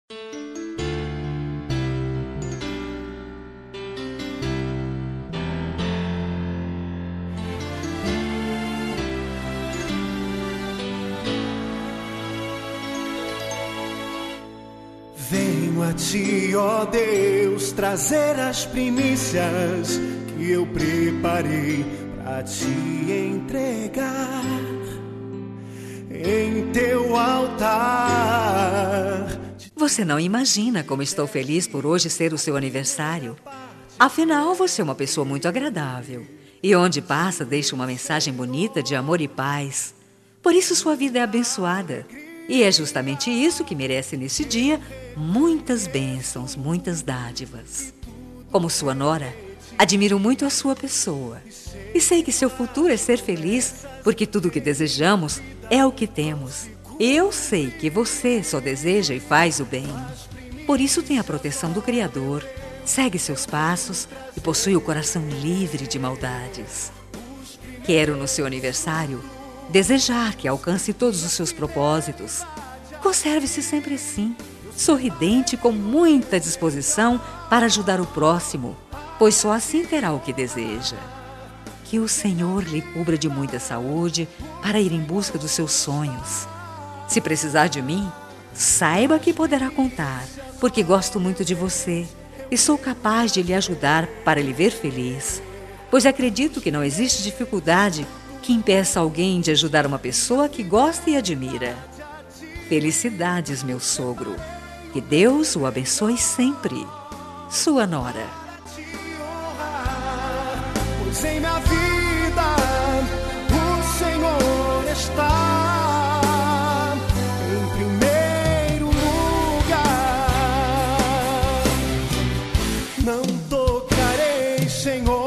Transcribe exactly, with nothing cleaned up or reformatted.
Venho a ti, ó Deus, trazer as primícias que eu preparei pra te entregar em teu altar. Você não imagina como estou feliz por hoje ser o seu aniversário. Afinal, você é uma pessoa muito agradável e onde passa deixa uma mensagem bonita de amor e paz. Por isso sua vida é abençoada. E é justamente isso que merece nesse dia muitas bênçãos, muitas dádivas. Como sua nora, admiro muito a sua pessoa. E sei que seu futuro é ser feliz, porque tudo o que desejamos é o que temos. Eu sei que você só deseja e faz o bem. Por isso tem a proteção do Criador, segue seus passos e possui o coração livre de maldades. Quero no seu aniversário desejar que alcance todos os seus propósitos. Conserve-se sempre assim, sorridente, com muita disposição para ajudar o próximo, pois só assim terá o que deseja. Que o Senhor lhe cubra de muita saúde para ir em busca dos seus sonhos. Se precisar de mim, saiba que poderá contar, porque gosto muito de você e sou capaz de lhe ajudar para lhe ver feliz, pois acredito que não existe dificuldade que impeça alguém de ajudar uma pessoa que gosta e admira. Felicidades, meu sogro. Que Deus o abençoe sempre. Sua nora. Pois em minha vida o Senhor está em primeiro lugar. Não tocarei, Senhor,